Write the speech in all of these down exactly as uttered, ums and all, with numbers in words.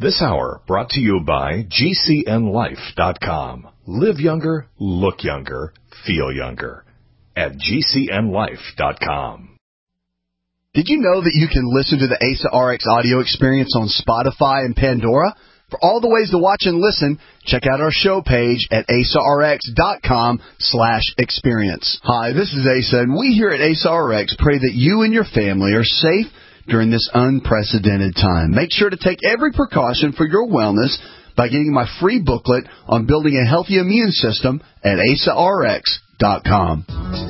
This hour brought to you by G C N life dot com. Live younger, look younger, feel younger at G C N life dot com. Did you know that you can listen to the A S A R X audio experience on Spotify and Pandora? For all the ways to watch and listen, check out our show page at A S A R X dot com slash experience. Hi, this is Asa, and we here at A S A R X pray that you and your family are safe during this unprecedented time. Make sure to take every precaution for your wellness by getting my free booklet on building a healthy immune system at A S A R X dot com.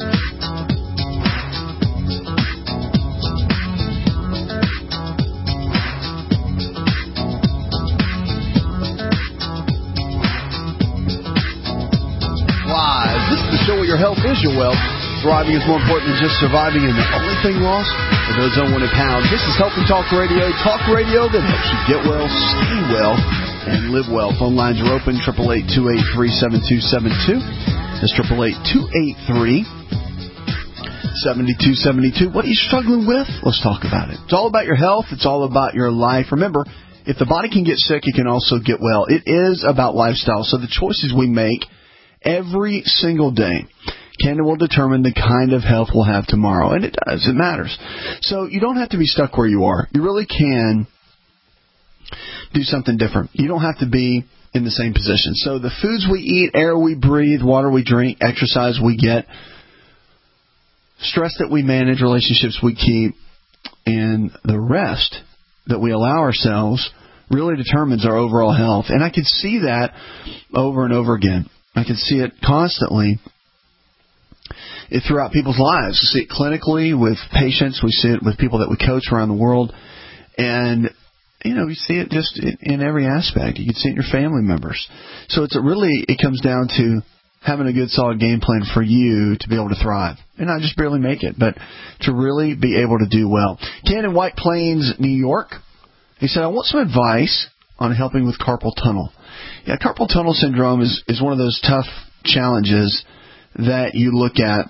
Live. This is the show where your health is your wealth. Thriving is more important than just surviving, and the only thing lost are those unwanted pounds. This is Healthy Talk Radio, talk radio that helps you get well, stay well, and live well. Phone lines are open, eight eight eight, two eight three, seven two seven two. That's eight eight eight, two eight three, seven two seven two. What are you struggling with? Let's talk about it. It's all about your health. It's all about your life. Remember, if the body can get sick, it can also get well. It is about lifestyle. So the choices we make every single day can and will determine the kind of health we'll have tomorrow. And it does. It matters. So you don't have to be stuck where you are. You really can do something different. You don't have to be in the same position. So the foods we eat, air we breathe, water we drink, exercise we get, stress that we manage, relationships we keep, and the rest that we allow ourselves really determines our overall health. And I can see that over and over again. I can see it constantly throughout people's lives. We see it clinically with patients. We see it with people that we coach around the world. And, you know, we see it just in every aspect. You can see it in your family members. So it's a really, it comes down to having a good, solid game plan for you to be able to thrive. And not just barely make it, but to really be able to do well. Ken in White Plains, New York, he said, I want some advice on helping with carpal tunnel. Yeah, carpal tunnel syndrome is, is one of those tough challenges that you look at.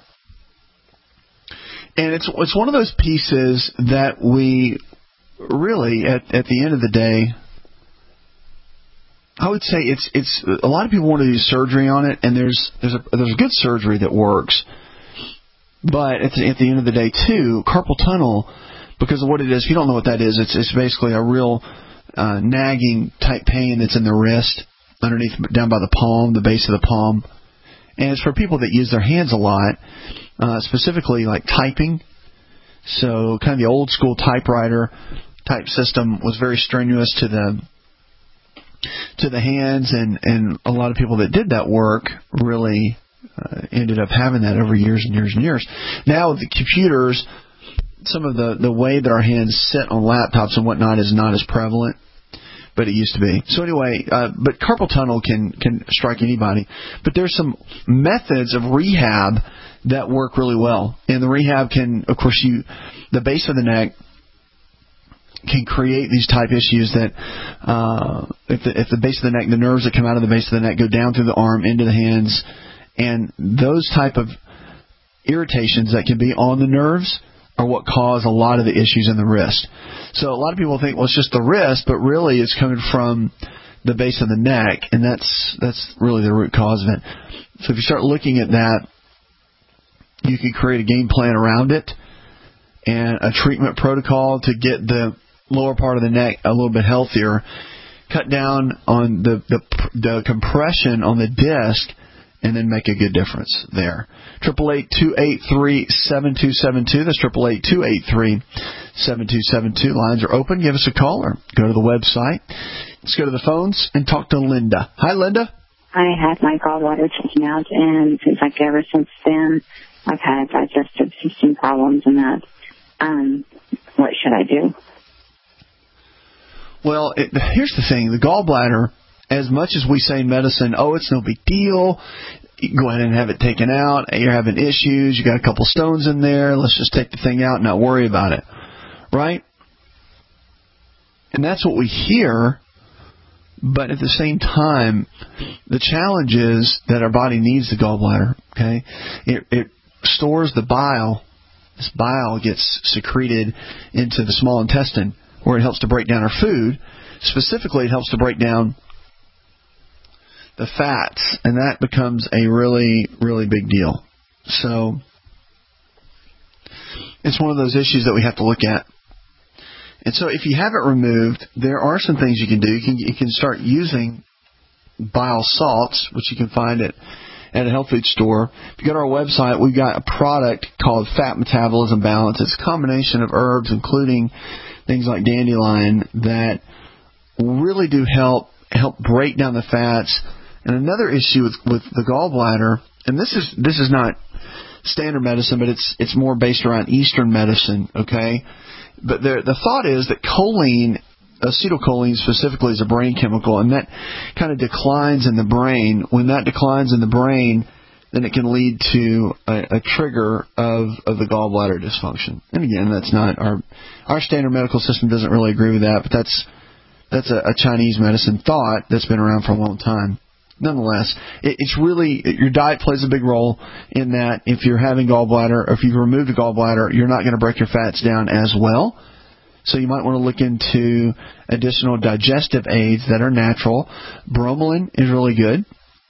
And it's it's one of those pieces that we really, at, at the end of the day, I would say it's it's a lot of people want to do surgery on it, and there's there's a there's a good surgery that works. But at the, at the end of the day, too, carpal tunnel, because of what it is, if you don't know what that is, it's it's basically a real uh, nagging type pain that's in the wrist, underneath, down by the palm, the base of the palm. And it's for people that use their hands a lot, uh, specifically like typing. So kind of the old school typewriter type system was very strenuous to the to the hands, and, and a lot of people that did that work really uh, ended up having that over years and years and years. Now with the computers, some of the, the way that our hands sit on laptops and whatnot is not as prevalent, but it used to be. So anyway, uh, but carpal tunnel can, can strike anybody. But there's some methods of rehab that work really well. And the rehab can, of course, you the base of the neck can create these type issues that uh, if, the, if the base of the neck, the nerves that come out of the base of the neck go down through the arm into the hands, and those type of irritations that can be on the nerves are what cause a lot of the issues in the wrist. So a lot of people think, well, it's just the wrist, but really it's coming from the base of the neck, and that's that's really the root cause of it. So if you start looking at that, you can create a game plan around it and a treatment protocol to get the lower part of the neck a little bit healthier, cut down on the, the, the compression on the disc, and then make a good difference there. eight eight eight, two eight three, seven two seven two. That's eight eight eight, two eight three, seven two seven two. Lines are open. Give us a call or go to the website. Let's go to the phones and talk to Linda. Hi, Linda. I had my gallbladder taken out, and it seems like ever since then I've had digestive system problems and that. Um, what should I do? Well, it, here's the thing. The gallbladder, as much as we say in medicine, oh, it's no big deal, you can go ahead and have it taken out. You're having issues. You got a couple stones in there. Let's just take the thing out and not worry about it. Right? And that's what we hear. But at the same time, the challenge is that our body needs the gallbladder. Okay? It, it stores the bile. This bile gets secreted into the small intestine where it helps to break down our food. specifically, it helps to break down the fats, and that becomes a really, really big deal. So it's one of those issues that we have to look at. And so if you have it removed, there are some things you can do. You can, you can start using bile salts, which you can find at, at a health food store. If you go to our website, we've got a product called Fat Metabolism Balance. It's a combination of herbs, including things like dandelion, that really do help help break down the fats. And another issue with, with the gallbladder, and this is this is not standard medicine, but it's it's more based around Eastern medicine, okay? But the the thought is that choline, acetylcholine specifically, is a brain chemical, and that kind of declines in the brain. When that declines in the brain, then it can lead to a, a trigger of, of the gallbladder dysfunction. And again, that's not our our standard medical system doesn't really agree with that, but that's that's a, a Chinese medicine thought that's been around for a long time. Nonetheless, it, it's really, your diet plays a big role in that. If you're having gallbladder, or if you've removed a gallbladder, you're not going to break your fats down as well. So you might want to look into additional digestive aids that are natural. Bromelain is really good.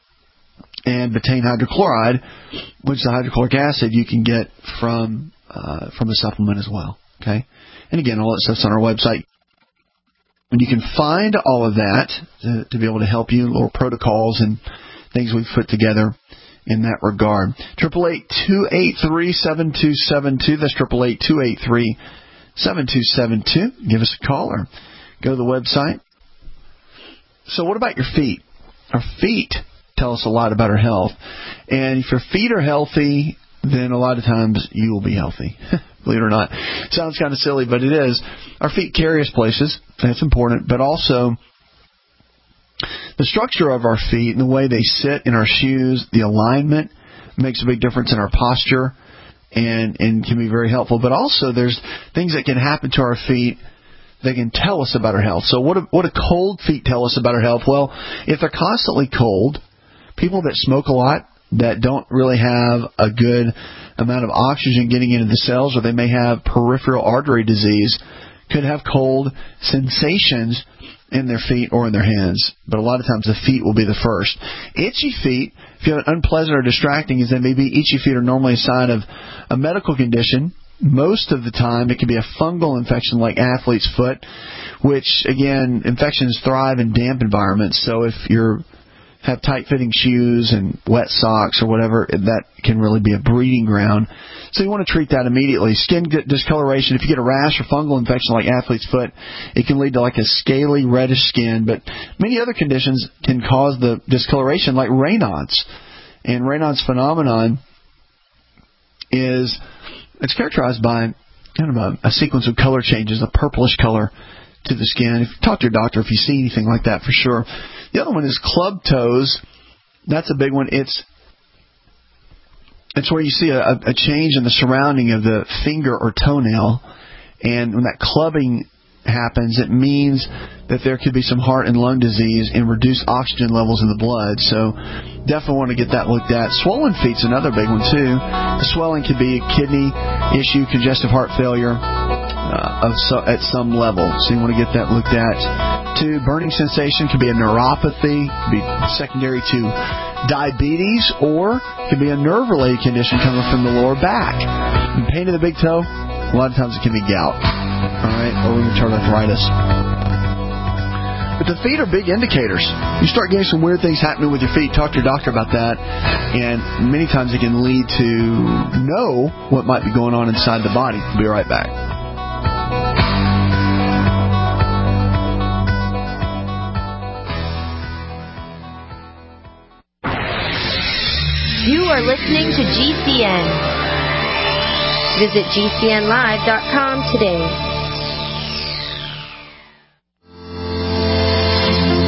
And betaine hydrochloride, which is the hydrochloric acid you can get from uh, from a supplement as well. Okay, and again, all that stuff's on our website. And you can find all of that to, to be able to help you, little protocols and things we've put together in that regard. Triple eight two eight three seven two seven two. That's triple eight two eight three seven two seven two. Give us a call or go to the website. So, what about your feet? Our feet tell us a lot about our health, and if your feet are healthy, then a lot of times you will be healthy. Believe it or not. Sounds kind of silly, but it is. Our feet carry us places. That's important. But also, the structure of our feet and the way they sit in our shoes, the alignment, makes a big difference in our posture and, and can be very helpful. But also, there's things that can happen to our feet that can tell us about our health. So what do, what do cold feet tell us about our health? Well, if they're constantly cold, people that smoke a lot, that don't really have a good amount of oxygen getting into the cells, or they may have peripheral artery disease, could have cold sensations in their feet or in their hands. But a lot of times the feet will be the first. Itchy feet, if you have an unpleasant or distracting, is that maybe itchy feet are normally a sign of a medical condition. Most of the time it can be a fungal infection like athlete's foot, which, again, infections thrive in damp environments. So if you're have tight-fitting shoes and wet socks or whatever, that can really be a breeding ground. So you want to treat that immediately. Skin discoloration, if you get a rash or fungal infection like athlete's foot, it can lead to like a scaly, reddish skin. But many other conditions can cause the discoloration, like Raynaud's. And Raynaud's phenomenon is, it's characterized by kind of a, a sequence of color changes, a purplish color to the skin. If you talk to your doctor, if you see anything like that, for sure. The other one is club toes. That's a big one. It's it's where you see a, a change in the surrounding of the finger or toenail, and when that clubbing happens, it means that there could be some heart and lung disease and reduced oxygen levels in the blood. So definitely want to get that looked at. Swollen feet's another big one too. The swelling could be a kidney issue, congestive heart failure uh, of so, at some level. So you want to get that looked at. Two, burning sensation could be a neuropathy, could be secondary to diabetes, or could be a nerve-related condition coming from the lower back. And pain in the big toe, a lot of times it can be gout. All right, or rheumatoid arthritis. But the feet are big indicators. You start getting some weird things happening with your feet, talk to your doctor about that, and many times it can lead to know what might be going on inside the body. We'll be right back. You are listening to G C N. Visit G C N live dot com today.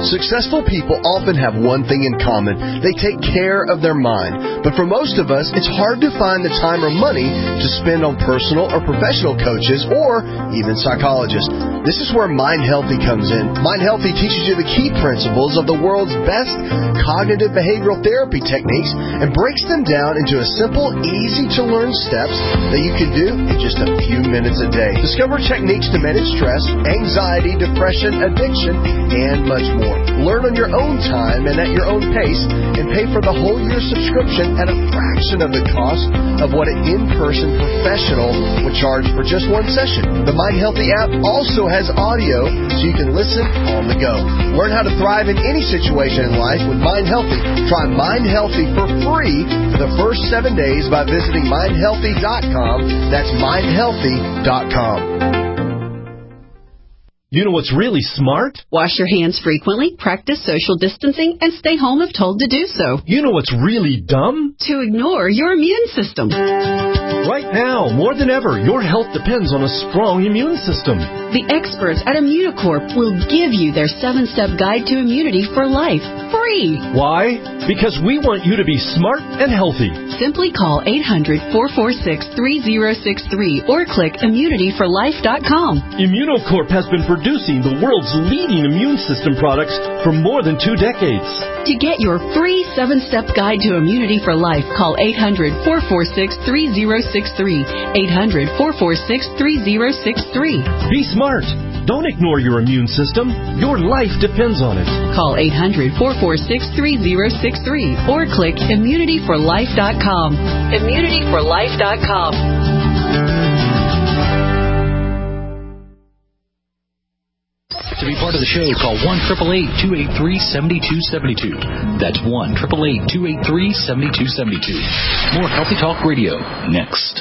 Successful people often have one thing in common. They take care of their mind. But for most of us, it's hard to find the time or money to spend on personal or professional coaches or even psychologists. This is where Mind Healthy comes in. Mind Healthy teaches you the key principles of the world's best cognitive behavioral therapy techniques and breaks them down into a simple, easy-to-learn steps that you can do in just a few minutes a day. Discover techniques to manage stress, anxiety, depression, addiction, and much more. Learn on your own time and at your own pace, and pay for the whole year subscription at a fraction of the cost of what an in-person professional would charge for just one session. The Mind Healthy app also has audio, so you can listen on the go. Learn how to thrive in any situation in life with Mind Healthy. Try Mind Healthy for free for the first seven days by visiting mind healthy dot com. That's mind healthy dot com. You know what's really smart? Wash your hands frequently, practice social distancing, and stay home if told to do so. You know what's really dumb? To ignore your immune system. Right now, more than ever, your health depends on a strong immune system. The experts at Immunocorp will give you their seven-step guide to immunity for life, free. Why? Because we want you to be smart and healthy. Simply call eight hundred, four four six, three zero six three or click immunity for life dot com. Immunocorp has been producing the world's leading immune system products for more than two decades. To get your free seven-step guide to immunity for life, call eight hundred, four four six, three zero six three, eight hundred, four four six, three zero six three. Be smart. Don't ignore your immune system. Your life depends on it. Call eight hundred, four four six, three zero six three or click immunity for life dot com. immunity for life dot com. To be part of the show, call one eight eight eight, two eight three, seven two seven two. That's one eight eight eight, two eight three, seven two seven two. More Healthy Talk Radio next.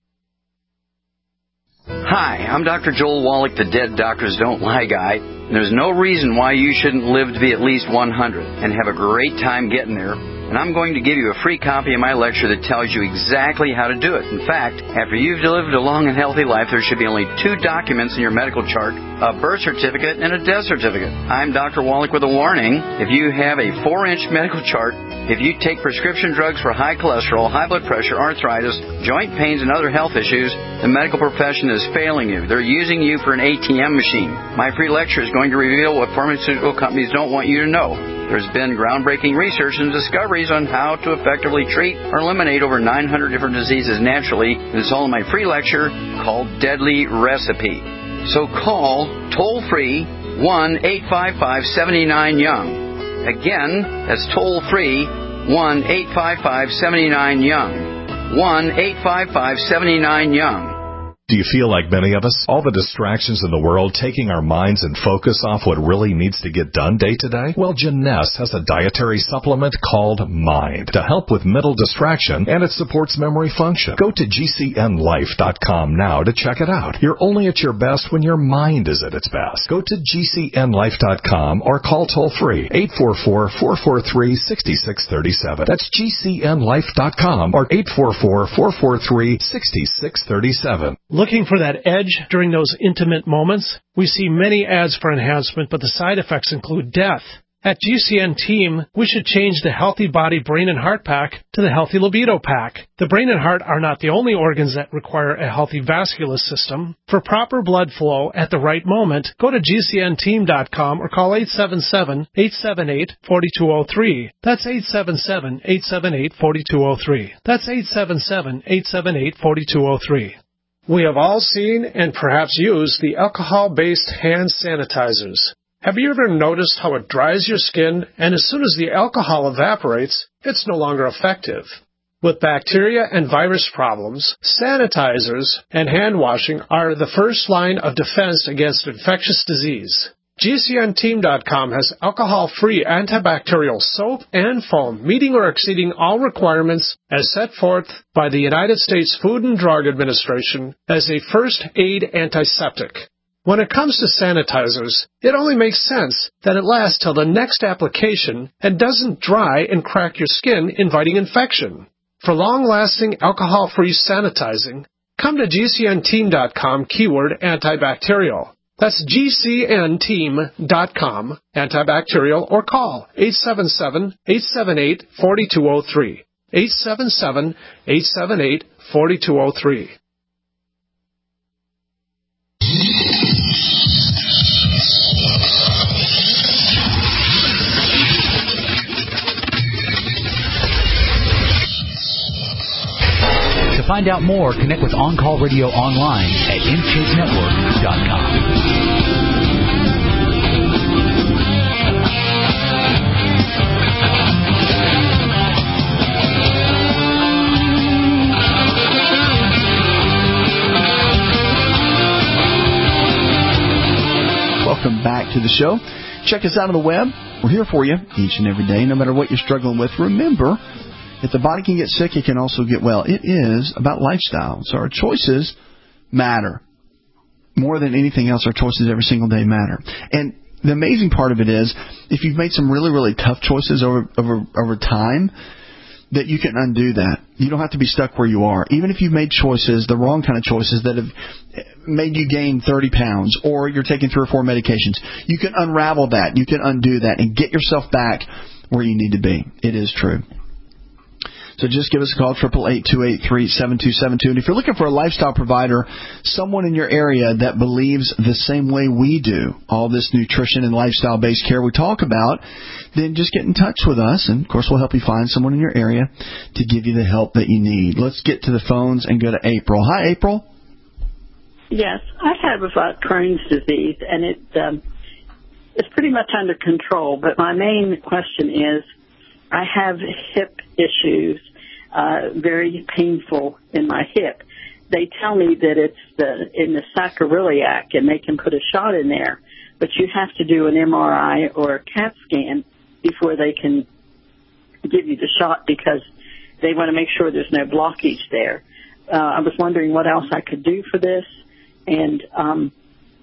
Hi, I'm Doctor Joel Wallach, the Dead Doctors Don't Lie guy. There's no reason why you shouldn't live to be at least one hundred and have a great time getting there. And I'm going to give you a free copy of my lecture that tells you exactly how to do it. In fact, after you've lived a long and healthy life, there should be only two documents in your medical chart, a birth certificate and a death certificate. I'm Doctor Wallach with a warning. If you have a four-inch medical chart, if you take prescription drugs for high cholesterol, high blood pressure, arthritis, joint pains, and other health issues, the medical profession is failing you. They're using you for an A T M machine. My free lecture is going to reveal what pharmaceutical companies don't want you to know. There's been groundbreaking research and discoveries on how to effectively treat or eliminate over nine hundred different diseases naturally. And it's all in my free lecture called Deadly Recipe. So call toll-free one eight five five, seven nine, young. Again, that's toll-free one eight five five, seven nine, young. one eight five five, seven nine, young. Do you feel like many of us? All the distractions in the world taking our minds and focus off what really needs to get done day to day? Well, Jeunesse has a dietary supplement called Mind to help with mental distraction, and it supports memory function. Go to G C N life dot com now to check it out. You're only at your best when your mind is at its best. Go to G C N life dot com or call toll-free eight four four, four four three, six six three seven. That's G C N life dot com or eight four four, four four three, six six three seven. Looking for that edge during those intimate moments? We see many ads for enhancement, but the side effects include death. At G C N Team, we should change the Healthy Body, Brain, and Heart Pack to the Healthy Libido Pack. The brain and heart are not the only organs that require a healthy vascular system. For proper blood flow at the right moment, go to G C N team dot com or call eight seven seven, eight seven eight, four two zero three. That's eight seven seven, eight seven eight, four two zero three. That's eight seven seven, eight seven eight, four two zero three. We have all seen and perhaps used the alcohol-based hand sanitizers. Have you ever noticed how it dries your skin, and as soon as the alcohol evaporates, it's no longer effective? With bacteria and virus problems, sanitizers and hand washing are the first line of defense against infectious disease. G C N team dot com has alcohol-free antibacterial soap and foam, meeting or exceeding all requirements as set forth by the United States Food and Drug Administration as a first aid antiseptic. When it comes to sanitizers, it only makes sense that it lasts till the next application and doesn't dry and crack your skin, inviting infection. For long-lasting alcohol-free sanitizing, come to G C N team dot com keyword antibacterial. That's G C N team dot com, antibacterial, or call eight seven seven, eight seven eight, four two zero three, eight seven seven, eight seven eight, four two zero three. To find out more, connect with On Call Radio online at in shape network dot com. Welcome back to the show. Check us out on the web. We're here for you each and every day, no matter what you're struggling with. Remember, if the body can get sick, it can also get well. It is about lifestyle. So our choices matter. More than anything else, our choices every single day matter. And the amazing part of it is, if you've made some really, really tough choices over over over time, that you can undo that. You don't have to be stuck where you are. Even if you've made choices, the wrong kind of choices that have made you gain thirty pounds, or you're taking three or four medications, you can unravel that. You can undo that and get yourself back where you need to be. It is true. So just give us a call, eight eight eight, two eight three, seven two seven two. And if you're looking for a lifestyle provider, someone in your area that believes the same way we do, all this nutrition and lifestyle-based care we talk about, then just get in touch with us. And, of course, we'll help you find someone in your area to give you the help that you need. Let's get to the phones and go to April. Hi, April. Yes, I have uh, Crohn's disease, and it um, it's pretty much under control. But my main question is, I have hip issues, uh, very painful in my hip. They tell me that it's the in the sacroiliac, and they can put a shot in there, but you have to do an M R I or a CAT scan before they can give you the shot, because they want to make sure there's no blockage there. Uh, I was wondering what else I could do for this, and um,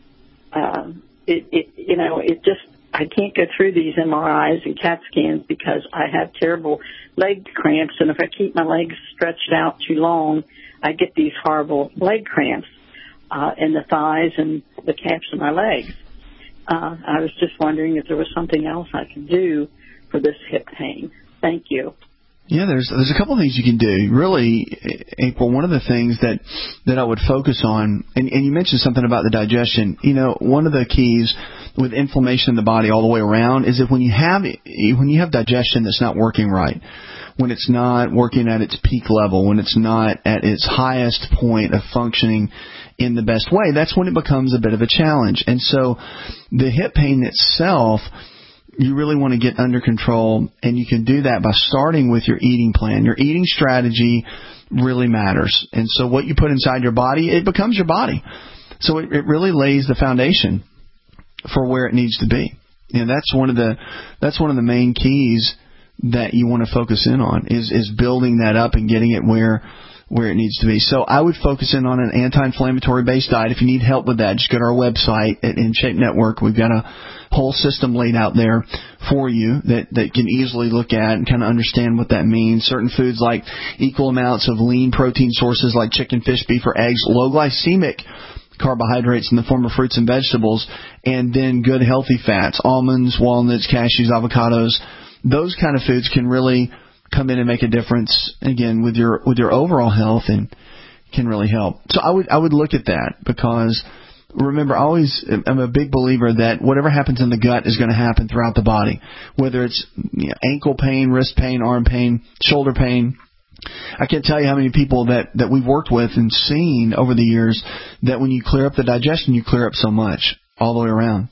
uh, it, it, you know, it just. I can't go through these M R Is and CAT scans because I have terrible leg cramps, and if I keep my legs stretched out too long, I get these horrible leg cramps uh, in the thighs and the calves of my legs. Uh, I was just wondering if there was something else I could do for this hip pain. Thank you. Yeah, there's there's a couple of things you can do. Really, April, one of the things that, that I would focus on, and, and you mentioned something about the digestion. You know, one of the keys with inflammation in the body all the way around is that when you have when you have digestion that's not working right, when it's not working at its peak level, when it's not at its highest point of functioning in the best way, that's when it becomes a bit of a challenge. And so the hip pain itself, you really want to get under control, and you can do that by starting with your eating plan. Your eating strategy really matters. And so what you put inside your body, it becomes your body. So it, it really lays the foundation for where it needs to be. And that's one of the that's one of the main keys that you want to focus in on is is building that up and getting it where where it needs to be. So I would focus in on an anti-inflammatory based diet. If you need help with that, just go to our website at In Shape Network. We've got a whole system laid out there for you that, that can easily look at and kind of understand what that means. Certain foods like equal amounts of lean protein sources like chicken, fish, beef, or eggs, low glycemic carbohydrates in the form of fruits and vegetables, and then good healthy fats, almonds, walnuts, cashews, avocados. Those kind of foods can really come in and make a difference, again, with your with your overall health, and can really help. So I would I would look at that, because remember, I always I'm a big believer that whatever happens in the gut is going to happen throughout the body, whether it's you know, ankle pain, wrist pain, arm pain, shoulder pain. I can't tell you how many people that, that we've worked with and seen over the years that when you clear up the digestion, you clear up so much all the way around.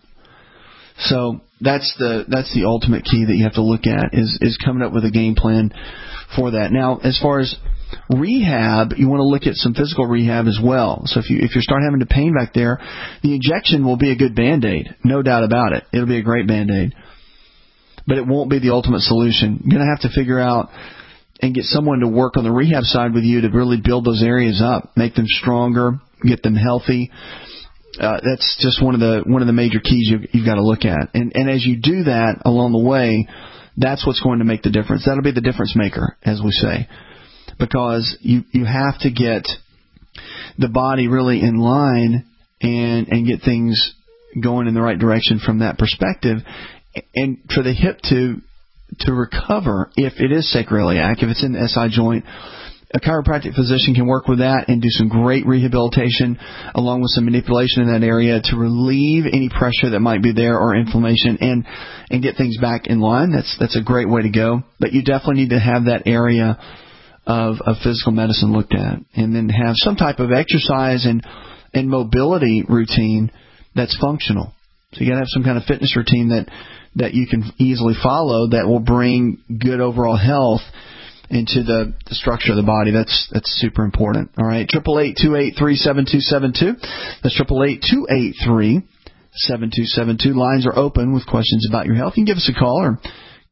So that's the that's the ultimate key that you have to look at is, is coming up with a game plan for that. Now, as far as rehab, you want to look at some physical rehab as well. So if you if you start having the pain back there, the injection will be a good Band-Aid, no doubt about it. It'll be a great Band-Aid. But it won't be the ultimate solution. You're going to have to figure out and get someone to work on the rehab side with you to really build those areas up, make them stronger, get them healthy. Uh, that's just one of the one of the major keys you've, you've got to look at. And, and as you do that along the way, that's what's going to make the difference. That'll be the difference maker, as we say, because you, you have to get the body really in line and and get things going in the right direction from that perspective. And for the hip to to recover, if it is sacroiliac, if it's in the S I joint, a chiropractic physician can work with that and do some great rehabilitation along with some manipulation in that area to relieve any pressure that might be there or inflammation and and get things back in line. That's that's a great way to go. But you definitely need to have that area of, of physical medicine looked at, and then have some type of exercise and, and mobility routine that's functional. So you got to have some kind of fitness routine that, that you can easily follow that will bring good overall health into the, the structure of the body. That's that's super important. All right, triple eight two eight three seven two seven two. That's triple eight two eight three seven two seven two. Lines are open with questions about your health. You can give us a call, or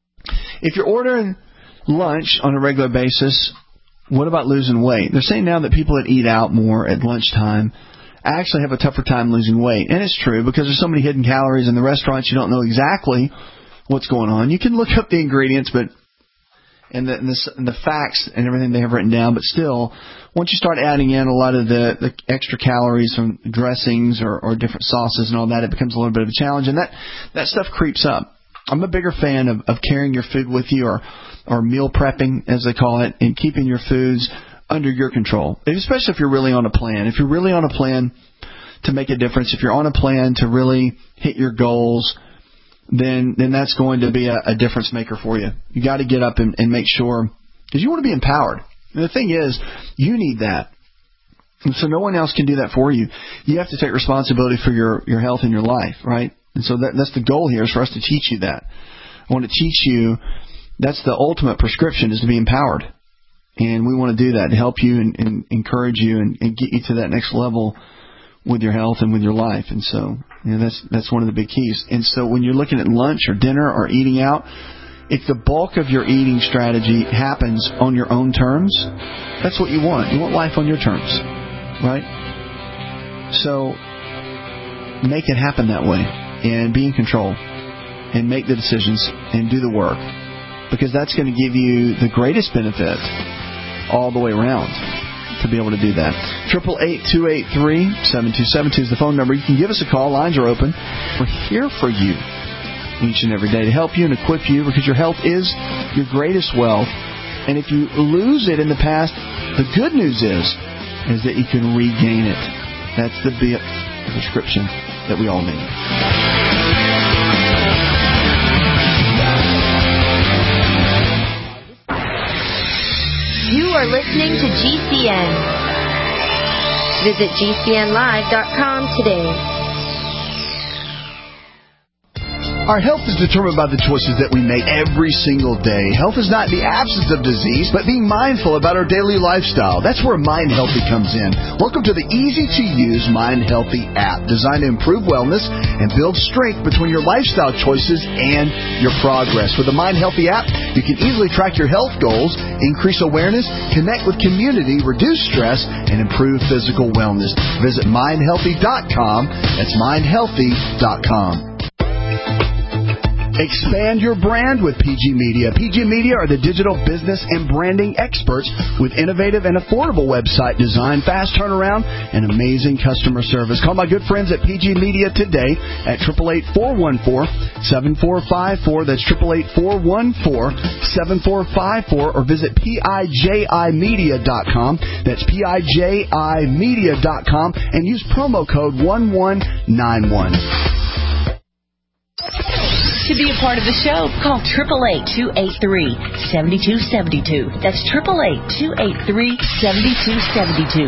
if you're ordering lunch on a regular basis, what about losing weight? They're saying now that people that eat out more at lunchtime actually have a tougher time losing weight. And it's true, because there's so many hidden calories in the restaurants, you don't know exactly what's going on. You can look up the ingredients, but and the, and the, and the facts and everything they have written down, but still, once you start adding in a lot of the, the extra calories from dressings or, or different sauces and all that, it becomes a little bit of a challenge, and that, that stuff creeps up. I'm a bigger fan of, of carrying your food with you, or or meal prepping, as they call it, and keeping your foods under your control, especially if you're really on a plan. If you're really on a plan to make a difference, if you're on a plan to really hit your goals, then then that's going to be a, a difference maker for you. You got to get up and, and make sure, because you want to be empowered. And the thing is, you need that. And so no one else can do that for you. You have to take responsibility for your, your health and your life, right? And so that, that's the goal here, is for us to teach you that. I want to teach you, that's the ultimate prescription, is to be empowered. And we want to do that to help you and, and encourage you and, and get you to that next level with your health and with your life. And so, you know, that's that's one of the big keys. And so when you're looking at lunch or dinner or eating out, if the bulk of your eating strategy happens on your own terms, that's what you want. You want life on your terms, right? So make it happen that way and be in control and make the decisions and do the work, because that's going to give you the greatest benefit all the way around to be able to do that. triple eight two eight three seven two seven two is the phone number. You can give us a call. Lines are open. We're here for you each and every day to help you and equip you, because your health is your greatest wealth. And if you lose it in the past, the good news is is that you can regain it. That's the big prescription that we all need. You are listening to G C N. Visit G C N live dot com today. Our health is determined by the choices that we make every single day. Health is not the absence of disease, but being mindful about our daily lifestyle. That's where Mind Healthy comes in. Welcome to the easy-to-use Mind Healthy app, designed to improve wellness and build strength between your lifestyle choices and your progress. With the Mind Healthy app, you can easily track your health goals, increase awareness, connect with community, reduce stress, and improve physical wellness. Visit mind healthy dot com. That's mind healthy dot com. Expand your brand with P G Media. P G Media are the digital business and branding experts with innovative and affordable website design, fast turnaround, and amazing customer service. Call my good friends at P G Media today at eight eight eight, four one four, seven four five four. That's eight eight eight, four one four, seven four five four. Or visit P I J I media dot com. That's P I J I media dot com. And use promo code one one nine one. To be a part of the show, call eight eight eight, two eight three, seven two seven two. That's eight eight eight, two eight three, seven two seven two.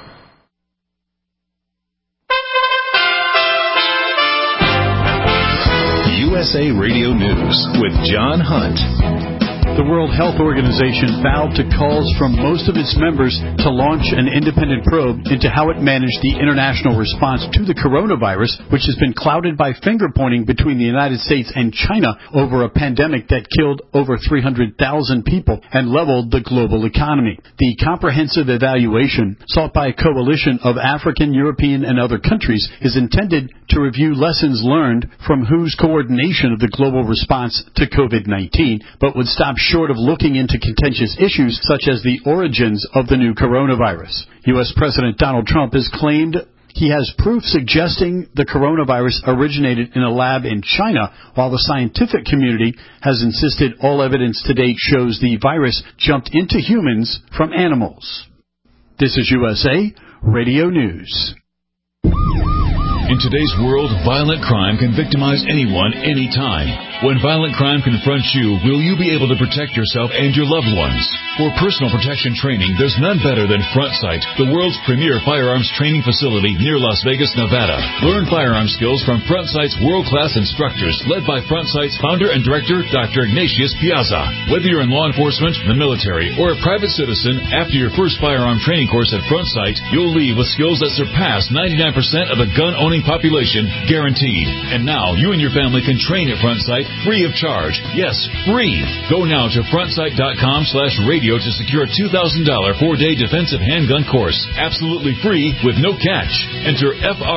U S A Radio News with John Hunt. The World Health Organization bowed to calls from most of its members to launch an independent probe into how it managed the international response to the coronavirus, which has been clouded by finger-pointing between the United States and China over a pandemic that killed over three hundred thousand people and leveled the global economy. The comprehensive evaluation, sought by a coalition of African, European, and other countries, is intended to review lessons learned from W H O's coordination of the global response to COVID nineteen, but would stop short of looking into contentious issues such as the origins of the new coronavirus. U S President Donald Trump has claimed He has proof suggesting the coronavirus originated in a lab in China, while the scientific community has insisted all evidence to date shows the virus jumped into humans from animals. This is U S A Radio News. In today's world, violent crime can victimize anyone, anytime. When violent crime confronts you, will you be able to protect yourself and your loved ones? For personal protection training, there's none better than FrontSight, the world's premier firearms training facility near Las Vegas, Nevada. Learn firearm skills from FrontSight's world-class instructors, led by FrontSight's founder and director, Doctor Ignatius Piazza. Whether you're in law enforcement, the military, or a private citizen, after your first firearm training course at FrontSight, you'll leave with skills that surpass ninety-nine percent of the gun-owning population, guaranteed. And now, you and your family can train at FrontSight free of charge. Yes, free. Go now to frontsight.com slash radio to secure a two thousand dollars four-day defensive handgun course. Absolutely free with no catch. Enter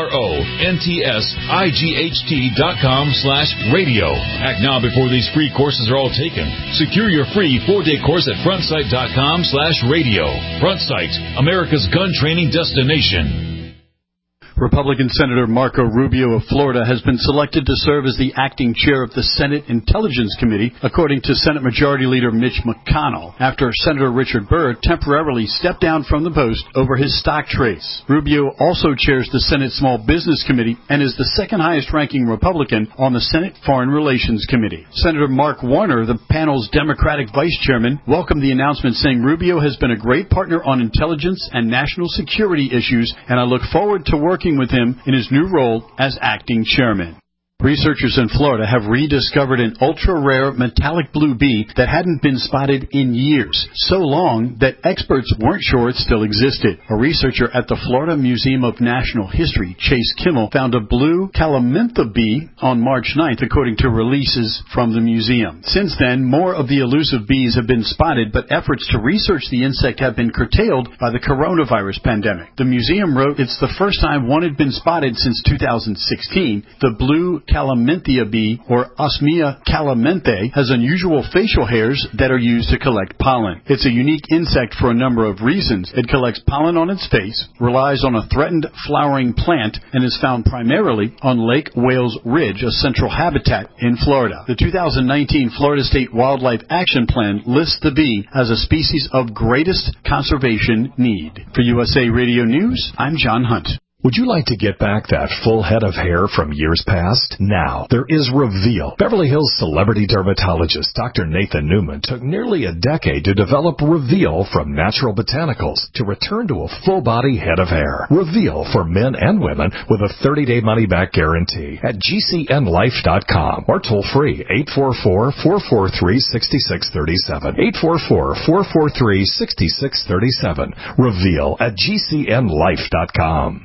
F-R-O-N-T-S-I-G-H-T dot com slash radio. Act now before these free courses are all taken. Secure your free four-day course at frontsight.com slash radio. FrontSight, America's gun training destination. Republican Senator Marco Rubio of Florida has been selected to serve as the acting chair of the Senate Intelligence Committee, according to Senate Majority Leader Mitch McConnell, after Senator Richard Burr temporarily stepped down from the post over his stock trace. Rubio also chairs the Senate Small Business Committee and is the second highest-ranking Republican on the Senate Foreign Relations Committee. Senator Mark Warner, the panel's Democratic vice chairman, welcomed the announcement, saying Rubio has been a great partner on intelligence and national security issues, and I look forward to working with him in his new role as acting chairman. Researchers in Florida have rediscovered an ultra-rare metallic blue bee that hadn't been spotted in years, so long that experts weren't sure it still existed. A researcher at the Florida Museum of Natural History, Chase Kimmel, found a blue calamintha bee on March ninth, according to releases from the museum. Since then, more of the elusive bees have been spotted, but efforts to research the insect have been curtailed by the coronavirus pandemic. The museum wrote it's the first time one had been spotted since two thousand sixteen. The blue Calamintha bee, or Osmia calamenthae, has unusual facial hairs that are used to collect pollen. It's a unique insect for a number of reasons. It collects pollen on its face, relies on a threatened flowering plant, and is found primarily on Lake Wales Ridge, a central habitat in Florida. The two thousand nineteen Florida State Wildlife Action Plan lists the bee as a species of greatest conservation need. For U S A Radio News, I'm John Hunt. Would you like to get back that full head of hair from years past? Now, there is Reveal. Beverly Hills celebrity dermatologist Doctor Nathan Newman took nearly a decade to develop Reveal from natural botanicals to return to a full-body head of hair. Reveal for men and women with a thirty-day money-back guarantee at G C N life dot com or toll-free eight four four, four four three, six six three seven. eight four four, four four three, six six three seven. Reveal at G C N life dot com.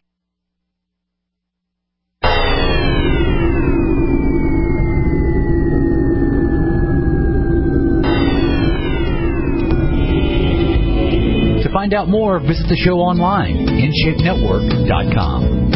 To find out more, visit the show online, in shape network dot com.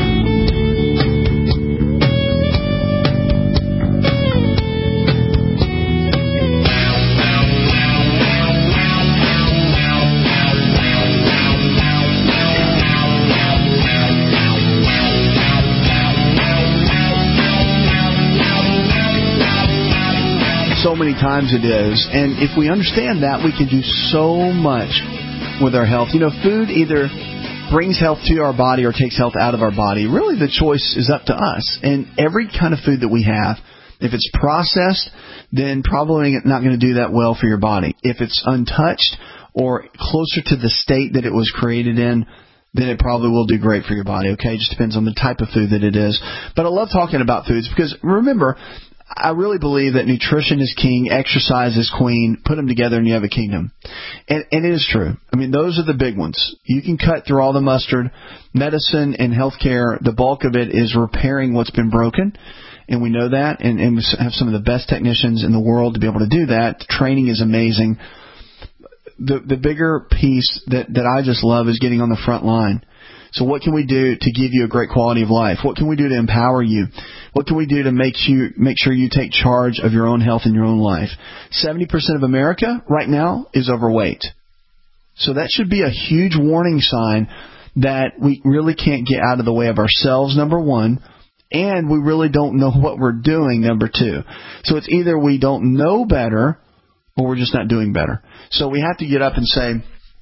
So many times it is, and if we understand that, we can do so much with our health. You know, food either brings health to our body or takes health out of our body. Really, the choice is up to us. And every kind of food that we have, if it's processed, then probably not going to do that well for your body. If it's untouched or closer to the state that it was created in, then it probably will do great for your body, okay? It just depends on the type of food that it is. But I love talking about foods because, remember, I really believe that nutrition is king, exercise is queen. Put them together and you have a kingdom. And, and it is true. I mean, those are the big ones. You can cut through all the mustard. Medicine and healthcare, the bulk of it is repairing what's been broken. And we know that. And, and we have some of the best technicians in the world to be able to do that. The training is amazing. The, the bigger piece that, that I just love is getting on the front line. So what can we do to give you a great quality of life? What can we do to empower you? What can we do to make you make sure you take charge of your own health and your own life? seventy percent of America right now is overweight. So that should be a huge warning sign that we really can't get out of the way of ourselves, number one, and we really don't know what we're doing, number two. So it's either we don't know better or we're just not doing better. So we have to get up and say,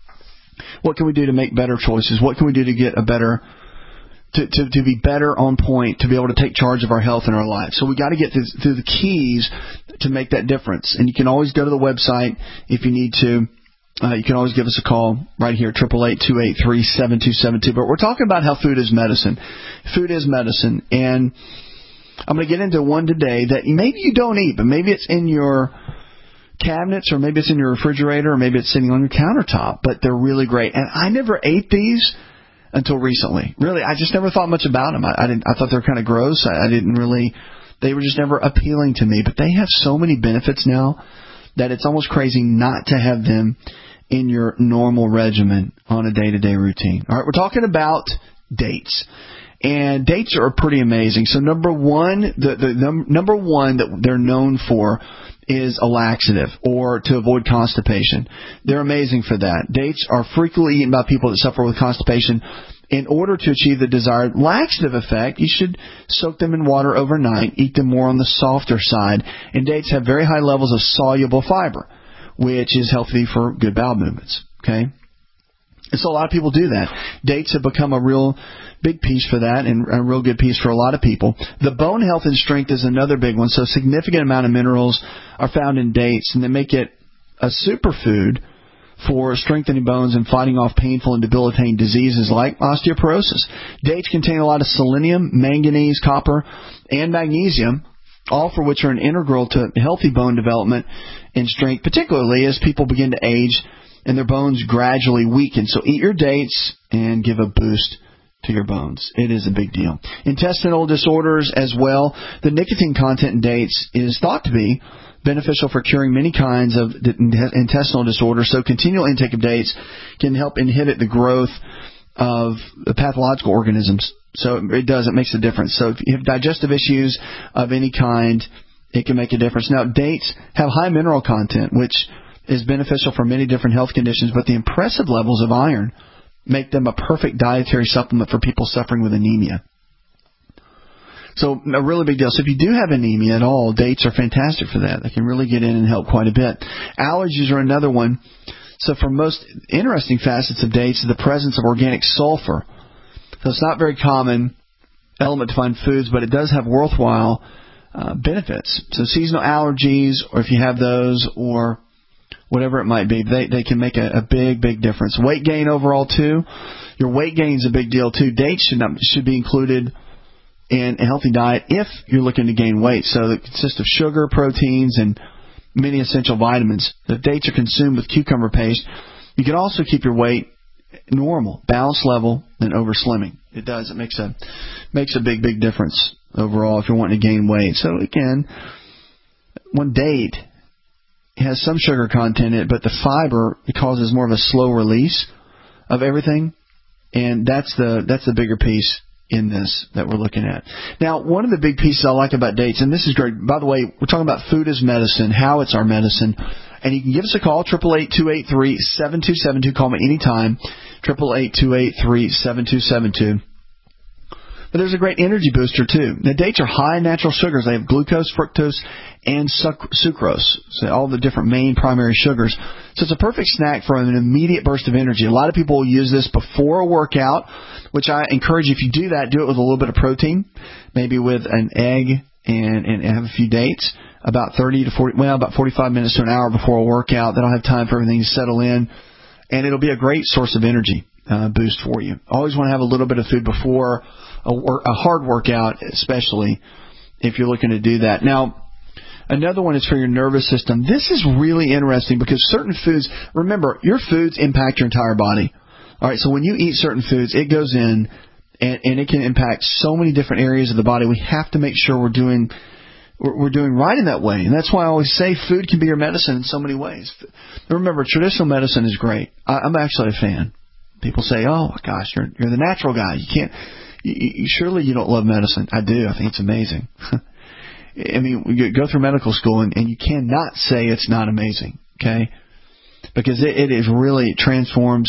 what can we do to make better choices? What can we do to get a better, to, to, to be better on point, to be able to take charge of our health and our lives? So we got to get through, through the keys to make that difference. And you can always go to the website if you need to. Uh, you can always give us a call right here, eight eight eight, two eight three, seven two seven two. But we're talking about how food is medicine. Food is medicine. And I'm going to get into one today that maybe you don't eat, but maybe it's in your cabinets, or maybe it's in your refrigerator, or maybe it's sitting on your countertop, but they're really great. And I never ate these until recently. Really, I just never thought much about them. I, I didn't. I thought they were kind of gross. I, I didn't really. They were just never appealing to me. But they have so many benefits now that it's almost crazy not to have them in your normal regimen on a day-to-day routine. All right, we're talking about dates. And dates are pretty amazing. So number one, the, the num- number one that they're known for is a laxative, or to avoid constipation. They're amazing for that. Dates are frequently eaten by people that suffer with constipation. In order to achieve the desired laxative effect, you should soak them in water overnight, eat them more on the softer side. And dates have very high levels of soluble fiber, which is healthy for good bowel movements. Okay? And so a lot of people do that. Dates have become a real big piece for that, and a real good piece for a lot of people. The bone health and strength is another big one. So a significant amount of minerals are found in dates, and they make it a superfood for strengthening bones and fighting off painful and debilitating diseases like osteoporosis. Dates contain a lot of selenium, manganese, copper, and magnesium, all for which are an integral to healthy bone development and strength, particularly as people begin to age and their bones gradually weaken. So eat your dates and give a boost to your bones. It is a big deal. Intestinal disorders as well. The nicotine content in dates is thought to be beneficial for curing many kinds of intestinal disorders. So continual intake of dates can help inhibit the growth of pathological organisms. So it does. It makes a difference. So if you have digestive issues of any kind, it can make a difference. Now, dates have high mineral content, which is beneficial for many different health conditions, but the impressive levels of iron make them a perfect dietary supplement for people suffering with anemia. So a really big deal. So if you do have anemia at all, dates are fantastic for that. They can really get in and help quite a bit. Allergies are another one. So for most interesting facets of dates is the presence of organic sulfur. So it's not very common element to find foods, but it does have worthwhile uh, benefits. So seasonal allergies, or if you have those, or whatever it might be, they they can make a, a big, big difference. Weight gain overall, too. Your weight gain is a big deal, too. Dates should not, should be included in a healthy diet if you're looking to gain weight. So it consists of sugar, proteins, and many essential vitamins. The dates are consumed with cucumber paste. You can also keep your weight normal, balanced level, than over slimming. It does. It makes a makes a big, big difference overall if you're wanting to gain weight. So again, one date has some sugar content in it, but the fiber, it causes more of a slow release of everything, and that's the that's the bigger piece in this that we're looking at. Now, one of the big pieces I like about dates, and this is great, by the way, we're talking about food as medicine, how it's our medicine, and you can give us a call, eight eight eight, two eight three, seven two seven two. Call me anytime, eight eight eight, two eight three, seven two seven two. But there's a great energy booster, too. The dates are high in natural sugars. They have glucose, fructose, and suc- sucrose, so all the different main primary sugars. So it's a perfect snack for an immediate burst of energy. A lot of people will use this before a workout, which I encourage you, if you do that, do it with a little bit of protein, maybe with an egg and, and have a few dates, about thirty to forty, well, about forty-five minutes to an hour before a workout. That'll have time for everything to settle in, and it'll be a great source of energy uh, boost for you. Always want to have a little bit of food before a, work, a hard workout, especially if you're looking to do that. Now, another one is for your nervous system. This is really interesting because certain foods, remember, your foods impact your entire body. All right, so when you eat certain foods, it goes in and, and it can impact so many different areas of the body. We have to make sure we're doing we're, we're doing right in that way. And that's why I always say food can be your medicine in so many ways. Remember, traditional medicine is great. I, I'm actually a fan. People say, oh, gosh, you're, you're the natural guy. You can't, you, you, surely you don't love medicine. I do. I think it's amazing. I mean, you go through medical school, and, and you cannot say it's not amazing, okay? Because it, it is really it transforms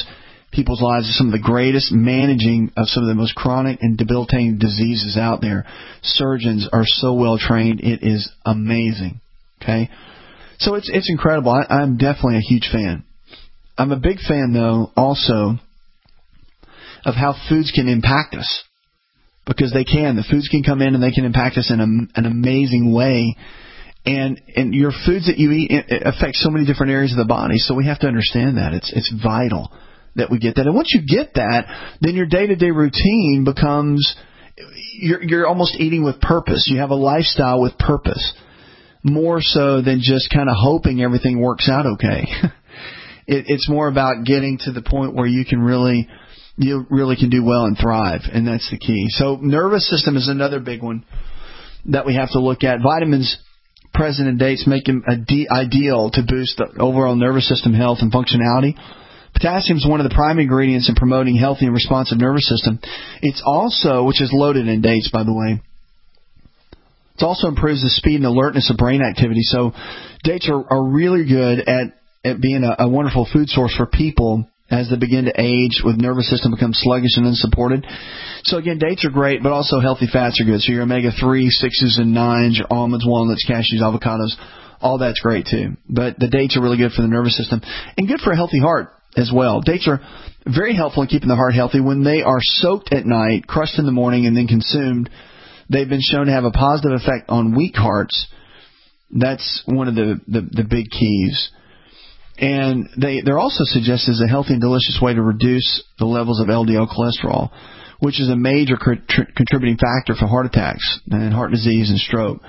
people's lives, some of the greatest managing of some of the most chronic and debilitating diseases out there. Surgeons are so well trained. It is amazing. Okay? So it's it's incredible. I, I'm definitely a huge fan. I'm a big fan, though, also of how foods can impact us. Because they can. The foods can come in and they can impact us in a, an amazing way. And and your foods that you eat it affect so many different areas of the body. So we have to understand that. It's it's vital that we get that. And once you get that, then your day-to-day routine becomes, you're, you're almost eating with purpose. You have a lifestyle with purpose. More so than just kind of hoping everything works out okay. it, it's more about getting to the point where you can really, you really can do well and thrive. And that's the key. So nervous system is another big one that we have to look at. Vitamins present in dates make them ideal to boost the overall nervous system health and functionality. Potassium is one of the prime ingredients in promoting healthy and responsive nervous system. It's also, which is loaded in dates, by the way, it also improves the speed and alertness of brain activity. So dates are, are really good at, at being a, a wonderful food source for people as they begin to age with nervous system becomes sluggish and unsupported. So again, dates are great, but also healthy fats are good. So your omega three, sixes, and nines, your almonds, walnuts, cashews, avocados, all that's great too. But the dates are really good for the nervous system and good for a healthy heart as well. Dates are very helpful in keeping the heart healthy. When they are soaked at night, crushed in the morning, and then consumed, they've been shown to have a positive effect on weak hearts. That's one of the, the, the big keys. And they, they're also suggested as a healthy and delicious way to reduce the levels of L D L cholesterol, which is a major co- tr- contributing factor for heart attacks and heart disease and stroke.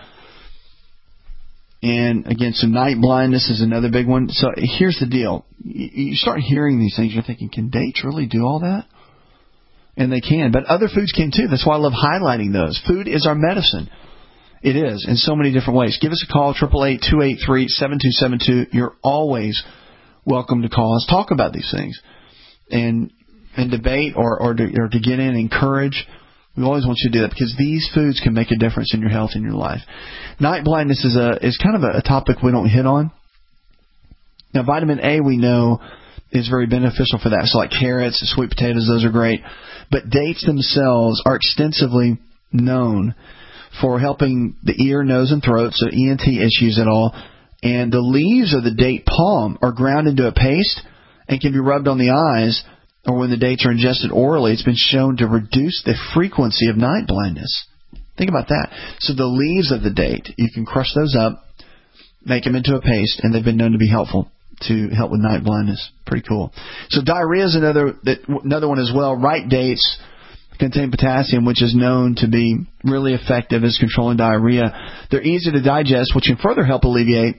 And again, so night blindness is another big one. So here's the deal. You start hearing these things, you're thinking, can dates really do all that? And they can. But other foods can too. That's why I love highlighting those. Food is our medicine. It is in so many different ways. Give us a call, eight eight eight, two eight three, seven two seven two. You're always welcome to call us. Talk about these things. And and debate or, or, to, or to get in and encourage. We always want you to do that because these foods can make a difference in your health and your life. Night blindness is a is kind of a, a topic we don't hit on. Now, vitamin A we know is very beneficial for that. So like carrots, sweet potatoes, those are great. But dates themselves are extensively known for helping the ear, nose, and throat, so E N T issues at all. And the leaves of the date palm are ground into a paste and can be rubbed on the eyes, or when the dates are ingested orally, it's been shown to reduce the frequency of night blindness. Think about that. So the leaves of the date, you can crush those up, make them into a paste, and they've been known to be helpful to help with night blindness. Pretty cool. So diarrhea is another another one as well. Ripe dates contain potassium, which is known to be really effective as controlling diarrhea. They're easy to digest, which can further help alleviate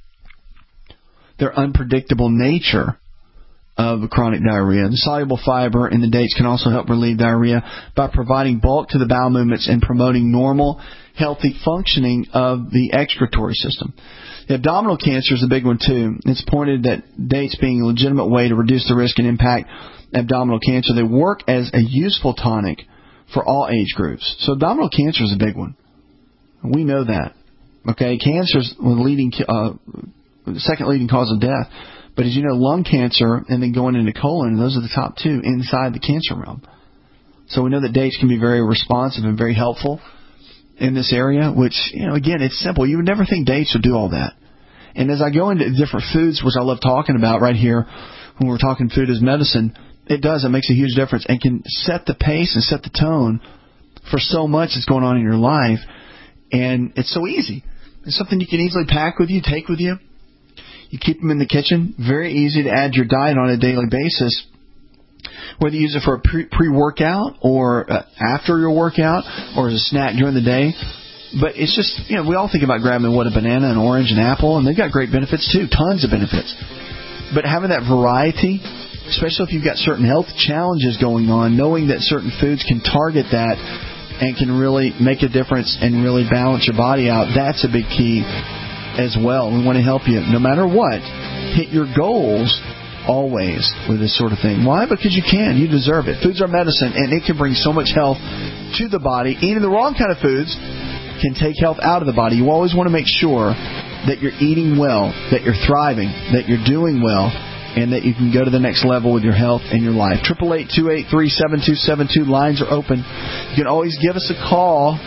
their unpredictable nature of chronic diarrhea. The soluble fiber in the dates can also help relieve diarrhea by providing bulk to the bowel movements and promoting normal, healthy functioning of the excretory system. The abdominal cancer is a big one too. It's pointed that dates being a legitimate way to reduce the risk and impact abdominal cancer. They work as a useful tonic for all age groups. So abdominal cancer is a big one. We know that. Okay, cancer is the leading, uh, the second leading cause of death. But as you know, lung cancer and then going into colon, those are the top two inside the cancer realm. So we know that dates can be very responsive and very helpful in this area, which, you know, again, it's simple. You would never think dates would do all that. And as I go into different foods, which I love talking about right here when we're talking food as medicine, it does. It makes a huge difference and can set the pace and set the tone for so much that's going on in your life. And it's so easy. It's something you can easily pack with you, take with you. You keep them in the kitchen. Very easy to add your diet on a daily basis. Whether you use it for a pre- pre-workout or uh, after your workout or as a snack during the day. But it's just, you know, we all think about grabbing, what, a banana, an orange, an apple, and they've got great benefits too, tons of benefits. But having that variety, especially if you've got certain health challenges going on, knowing that certain foods can target that and can really make a difference and really balance your body out, that's a big key as well. We want to help you, no matter what, hit your goals always with this sort of thing. Why? Because you can. You deserve it. Foods are medicine, and it can bring so much health to the body. Eating the wrong kind of foods can take health out of the body. You always want to make sure that you're eating well, that you're thriving, that you're doing well, and that you can go to the next level with your health and your life. eight eight eight, two eight three, seven two seven two. Lines are open. You can always give us a call.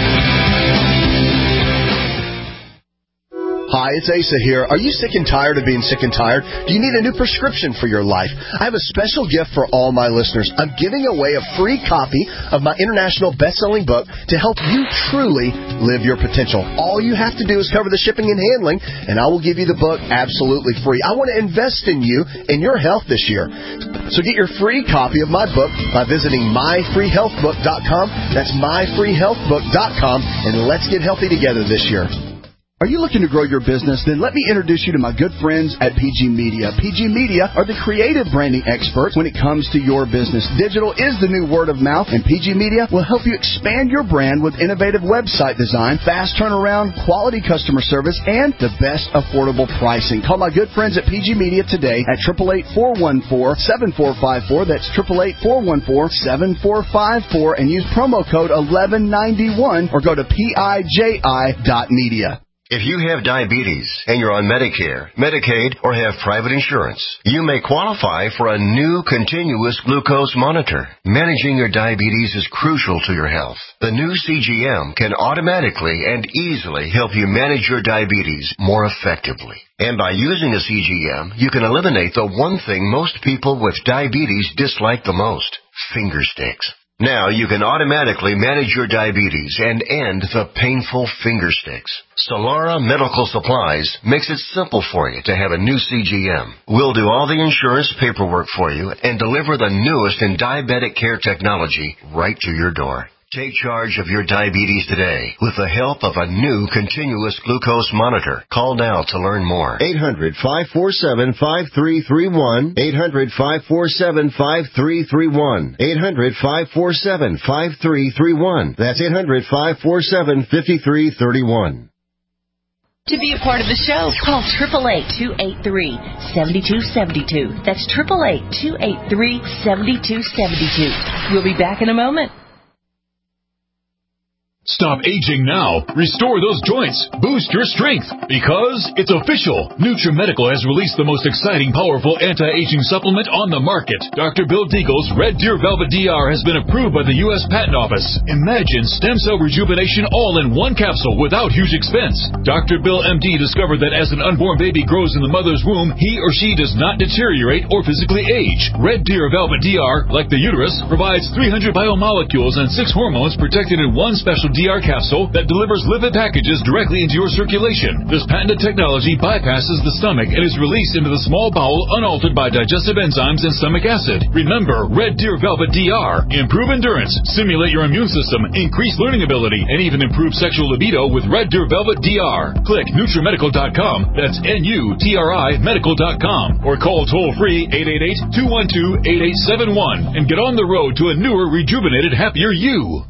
Hi, it's Asa here. Are you sick and tired of being sick and tired? Do you need a new prescription for your life? I have a special gift for all my listeners. I'm giving away a free copy of my international best-selling book to help you truly live your potential. All you have to do is cover the shipping and handling, and I will give you the book absolutely free. I want to invest in you and your health this year. So get your free copy of my book by visiting my free health book dot com. That's my free health book dot com, and let's get healthy together this year. Are you looking to grow your business? Then let me introduce you to my good friends at P G Media. P G Media are the creative branding experts when it comes to your business. Digital is the new word of mouth, and P G Media will help you expand your brand with innovative website design, fast turnaround, quality customer service, and the best affordable pricing. Call my good friends at P G Media today at eight eight eight, four one four, seven four five four. That's eight eight eight, four one four, seven four five four, and use promo code eleven ninety-one or go to P I J I dot media. If you have diabetes and you're on Medicare, Medicaid, or have private insurance, you may qualify for a new continuous glucose monitor. Managing your diabetes is crucial to your health. The new C G M can automatically and easily help you manage your diabetes more effectively. And by using a C G M, you can eliminate the one thing most people with diabetes dislike the most, finger sticks. Now you can automatically manage your diabetes and end the painful finger sticks. Solara Medical Supplies makes it simple for you to have a new C G M. We'll do all the insurance paperwork for you and deliver the newest in diabetic care technology right to your door. Take charge of your diabetes today with the help of a new continuous glucose monitor. Call now to learn more. eight hundred, five four seven, five three three one. eight hundred, five four seven, five three three one. eight hundred, five four seven, five three three one. That's eight hundred, five four seven, five three three one. To be a part of the show, call eight eight eight, two eight three, seven two seven two. That's eight eight eight, two eight three, seven two seven two. We'll be back in a moment. Stop aging now. Restore those joints. Boost your strength. Because it's official. NutriMedical has released the most exciting, powerful anti-aging supplement on the market. Doctor Bill Deagle's Red Deer Velvet D R has been approved by the U S Patent Office. Imagine stem cell rejuvenation all in one capsule without huge expense. Doctor Bill M D discovered that as an unborn baby grows in the mother's womb, he or she does not deteriorate or physically age. Red Deer Velvet D R, like the uterus, provides three hundred biomolecules and six hormones protected in one special D R capsule that delivers lipid packages directly into your circulation. This patented technology bypasses the stomach and is released into the small bowel unaltered by digestive enzymes and stomach acid. Remember, Red Deer Velvet D R. Improve endurance, stimulate your immune system, increase learning ability, and even improve sexual libido with Red Deer Velvet D R. Click NutriMedical dot com. That's N U T R I Medical dot com. Or call toll-free eight eight eight, two one two, eight eight seven one and get on the road to a newer, rejuvenated, happier you.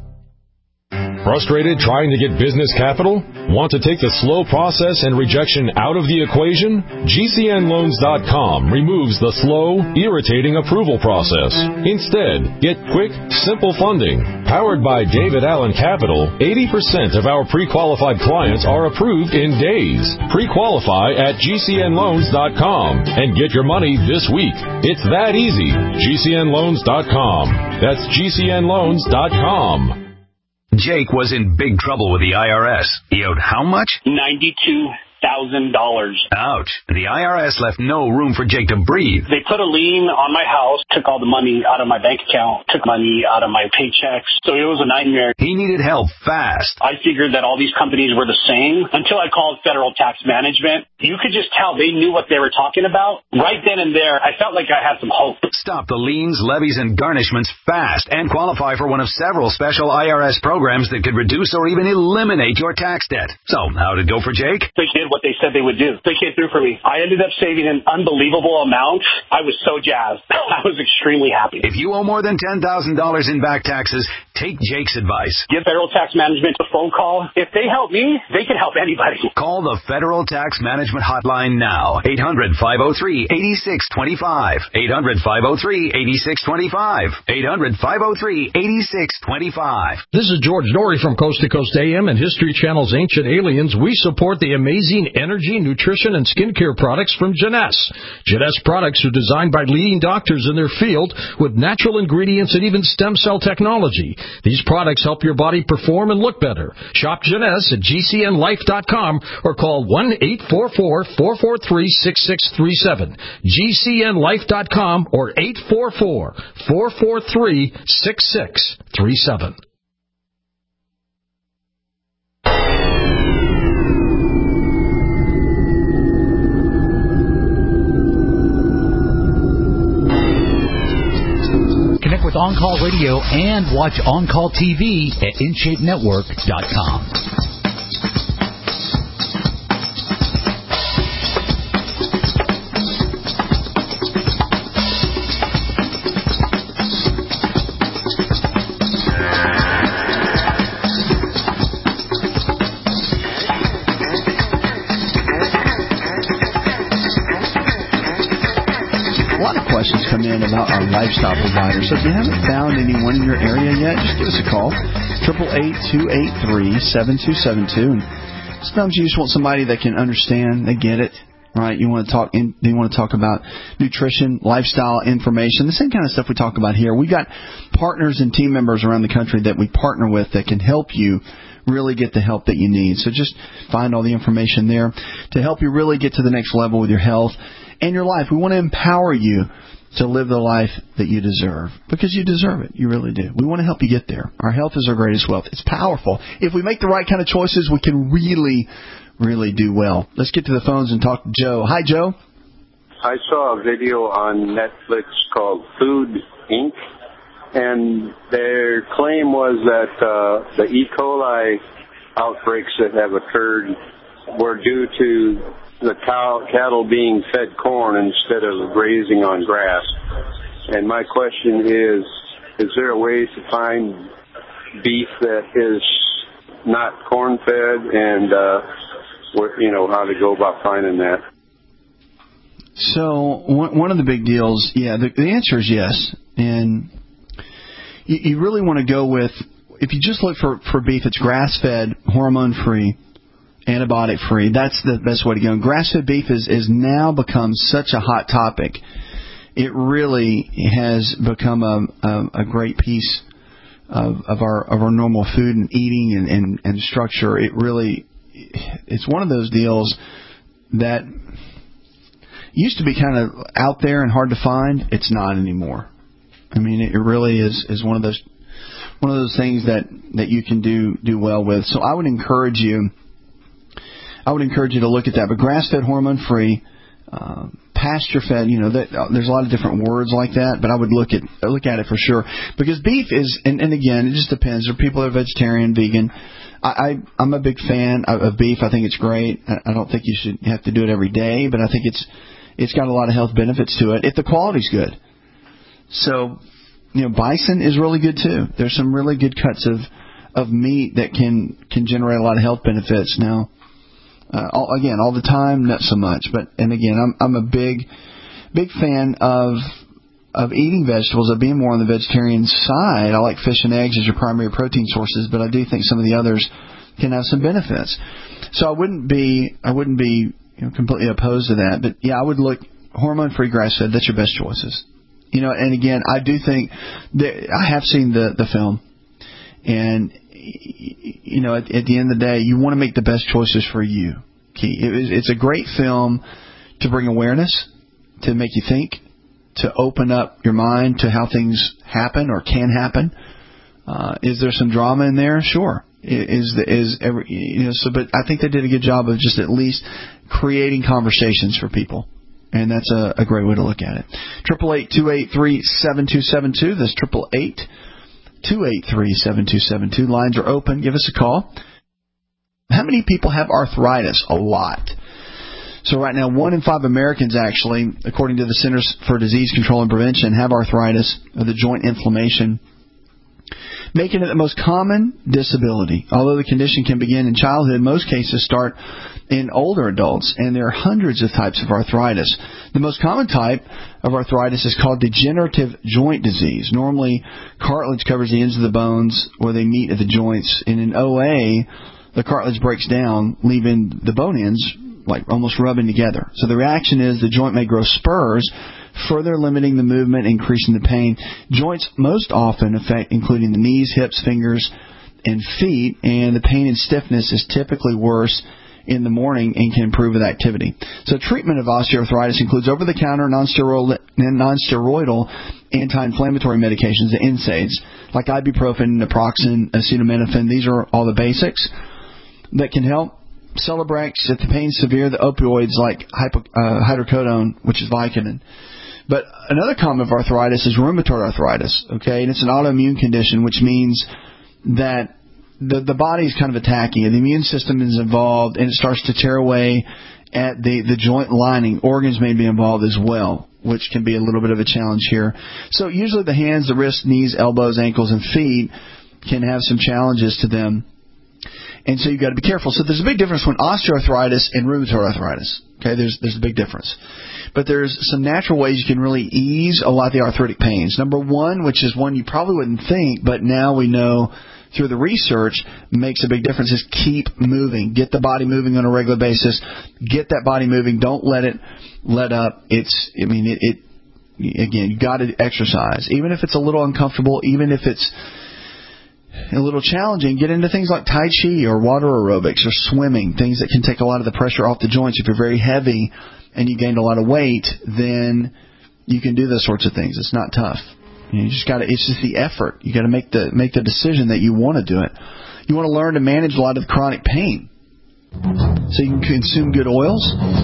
Frustrated trying to get business capital? Want to take the slow process and rejection out of the equation? G C N loans dot com removes the slow, irritating approval process. Instead, get quick, simple funding. Powered by David Allen Capital, eighty percent of our pre-qualified clients are approved in days. Pre-qualify at G C N loans dot com and get your money this week. It's that easy. G C N loans dot com. That's G C N loans dot com. Jake was in big trouble with the I R S. He owed how much? ninety-two thousand dollars. Ouch. The I R S left no room for Jake to breathe. They put a lien on my house, took all the money out of my bank account, took money out of my paychecks. So it was a nightmare. He needed help fast. I figured that all these companies were the same until I called Federal Tax Management. You could just tell they knew what they were talking about. Right then and there, I felt like I had some hope. Stop the liens, levies, and garnishments fast and qualify for one of several special I R S programs that could reduce or even eliminate your tax debt. So, how'd it go for Jake? They did what they said they would do. They came through for me. I ended up saving an unbelievable amount. I was so jazzed. I was extremely happy. If you owe more than ten thousand dollars in back taxes, take Jake's advice. Give Federal Tax Management a phone call. If they help me, they can help anybody. Call the Federal Tax Management Hotline now. eight hundred, five oh three, eight six two five. eight hundred, five oh three, eight six two five. eight hundred, five oh three, eight six two five. This is George Norrie from Coast to Coast A M and History Channel's Ancient Aliens. We support the amazing leading energy, nutrition, and skincare products from Jeunesse. Jeunesse products are designed by leading doctors in their field with natural ingredients and even stem cell technology. These products help your body perform and look better. Shop Jeunesse at G C N life dot com or call one eight four four, four four three, six six three seven. G C N life dot com or eight four four, four four three, six six three seven. Connect with On Call Radio and watch On Call T V at in shape network dot com. Questions come in about our lifestyle provider. So if you haven't found anyone in your area yet, just give us a call. eight eight eight, two eight three, seven two seven two. And sometimes you just want somebody that can understand, they get it, right? You want to talk in, you want to talk about nutrition, lifestyle information, the same kind of stuff we talk about here. We've got partners and team members around the country that we partner with that can help you really get the help that you need. So just find all the information there to help you really get to the next level with your health and your life. We want to empower you to live the life that you deserve, because you deserve it. You really do. We want to help you get there. Our health is our greatest wealth. It's powerful. If we make the right kind of choices, we can really, really do well. Let's get to the phones and talk to Joe. Hi, Joe. I saw a video on Netflix called Food Incorporated, and their claim was that uh, the E. coli outbreaks that have occurred were due to the cow, cattle being fed corn instead of grazing on grass. And my question is, is there a way to find beef that is not corn-fed, and, uh, where, you know, how to go about finding that? So one, one of the big deals, yeah, the, the answer is yes. And you, you really want to go with, if you just look for, for beef, it's grass-fed, hormone-free, antibiotic-free. That's the best way to go. And grass-fed beef is, is now become such a hot topic. It really has become a, a, a great piece of, of our of our normal food and eating and, and, and structure. It really, it's one of those deals that used to be kind of out there and hard to find. It's not anymore. I mean, it really is, is one of those one of those things that, that you can do do well with. So I would encourage you. I would encourage you to look at that. But grass-fed, hormone-free, uh, pasture-fed, you know, that, uh, there's a lot of different words like that. But I would look at look at it for sure, because beef is, and, and again, it just depends. There are people that are vegetarian, vegan. I, I I'm a big fan of, of beef. I think it's great. I, I don't think you should have to do it every day, but I think it's it's got a lot of health benefits to it if the quality's good. So, you know, bison is really good too. There's some really good cuts of of meat that can can generate a lot of health benefits. Now, Uh, all, again, all the time, not so much. But and again, I'm I'm a big, big fan of of eating vegetables, of being more on the vegetarian side. I like fish and eggs as your primary protein sources, but I do think some of the others can have some benefits. So I wouldn't be I wouldn't be you know, completely opposed to that. But yeah, I would look hormone-free grass-fed. That's your best choices. You know, and again, I do think that I have seen the the film, and you know, at, at the end of the day, you want to make the best choices for you. Key. It, it's a great film to bring awareness, to make you think, to open up your mind to how things happen or can happen. Uh, is there some drama in there? Sure. Is the, is every you know? So, but I think they did a good job of just at least creating conversations for people, and that's a, a great way to look at it. Triple eight two eight three seven two seven two. That's triple eight. two eight three, seven two seven two. Lines are open. Give us a call. How many people have arthritis? A lot. So right now, one in five Americans actually, according to the Centers for Disease Control and Prevention, have arthritis, or the joint inflammation, making it the most common disability. Although the condition can begin in childhood, most cases start in older adults, and there are hundreds of types of arthritis. The most common type of arthritis is called degenerative joint disease. Normally, cartilage covers the ends of the bones where they meet at the joints, and in O A, the cartilage breaks down, leaving the bone ends like almost rubbing together. So the reaction is the joint may grow spurs, further limiting the movement, increasing the pain. Joints most often affect including the knees, hips, fingers, and feet, and the pain and stiffness is typically worse in the morning and can improve with activity. So treatment of osteoarthritis includes over-the-counter non-steroidal, non-steroidal anti-inflammatory medications, the N SAIDs, like ibuprofen, naproxen, acetaminophen. These are all the basics that can help. Celebrex, if the pain's severe, the opioids like hypo, uh, hydrocodone, which is Vicodin. But another common of arthritis is rheumatoid arthritis, okay? And it's an autoimmune condition, which means that the the body is kind of attacking it. The immune system is involved, and it starts to tear away at the, the joint lining. Organs may be involved as well, which can be a little bit of a challenge here. So usually the hands, the wrists, knees, elbows, ankles, and feet can have some challenges to them. And so you've got to be careful. So there's a big difference between osteoarthritis and rheumatoid arthritis. Okay, there's there's a big difference. But there's some natural ways you can really ease a lot of the arthritic pains. Number one, which is one you probably wouldn't think, but now we know through the research makes a big difference, is keep moving. Get the body moving on a regular basis. Get that body moving. Don't let it let up. It's, I mean, it, it again, you got to exercise. Even if it's a little uncomfortable, even if it's a little challenging, get into things like Tai Chi or water aerobics or swimming, things that can take a lot of the pressure off the joints. If you're very heavy and you gained a lot of weight, then you can do those sorts of things. It's not tough. You just got to. It's just the effort. You got to make the make the decision that you want to do it. You want to learn to manage a lot of chronic pain, so you can consume good oils.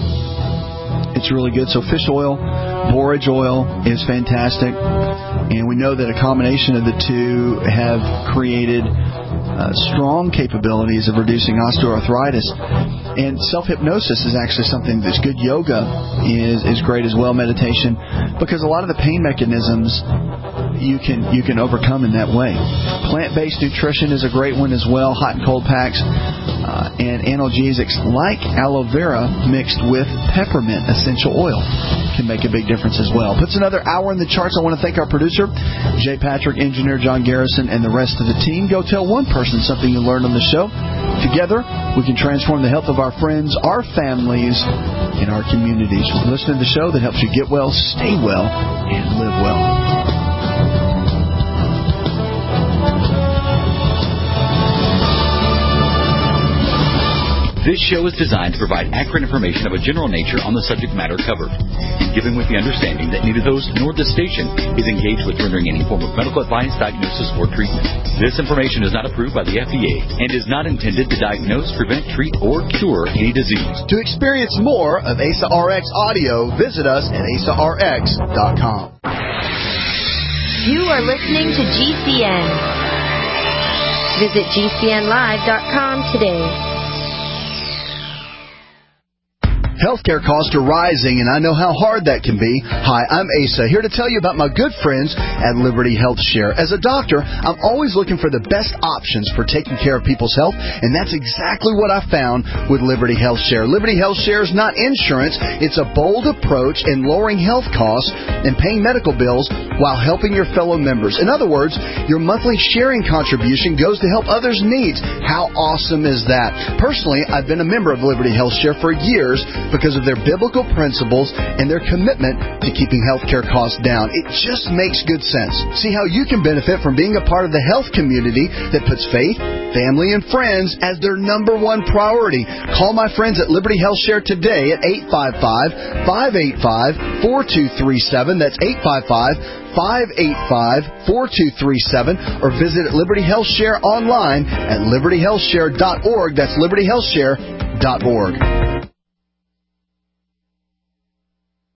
It's really good. So fish oil, borage oil is fantastic, and we know that a combination of the two have created uh, strong capabilities of reducing osteoarthritis. And self-hypnosis is actually something that's good. Yoga is is great as well, meditation, because a lot of the pain mechanisms you can you can overcome in that way. Plant-based nutrition is a great one as well. Hot and cold packs uh, and analgesics like aloe vera mixed with peppermint essential oil can make a big difference as well. Puts another hour in the charts. I want to thank our producer, Jay Patrick, engineer John Garrison, and the rest of the team. Go tell one person something you learned on the show. Together, we can transform the health of our friends, our families, and our communities. Listen to the show that helps you get well, stay well, and live well. This show is designed to provide accurate information of a general nature on the subject matter covered, and given with the understanding that neither the host nor the station is engaged with rendering any form of medical advice, diagnosis, or treatment. This information is not approved by the F D A and is not intended to diagnose, prevent, treat, or cure any disease. To experience more of A S A R X audio, visit us at A S A R X dot com. You are listening to G C N. Visit G C N live dot com today. Healthcare costs are rising, and I know how hard that can be. Hi, I'm Asa, here to tell you about my good friends at Liberty Health Share. As a doctor, I'm always looking for the best options for taking care of people's health, and that's exactly what I found with Liberty Health Share. Liberty Health Share is not insurance. It's a bold approach in lowering health costs and paying medical bills while helping your fellow members. In other words, your monthly sharing contribution goes to help others' needs. How awesome is that? Personally, I've been a member of Liberty Health Share for years because of their biblical principles and their commitment to keeping healthcare costs down. It just makes good sense. See how you can benefit from being a part of the health community that puts faith, family, and friends as their number one priority. Call my friends at Liberty Health Share today at eight five five, five eight five, four two three seven. That's eight five five, five eight five, four two three seven. Or visit Liberty Health Share online at liberty health share dot org. That's liberty health share dot org.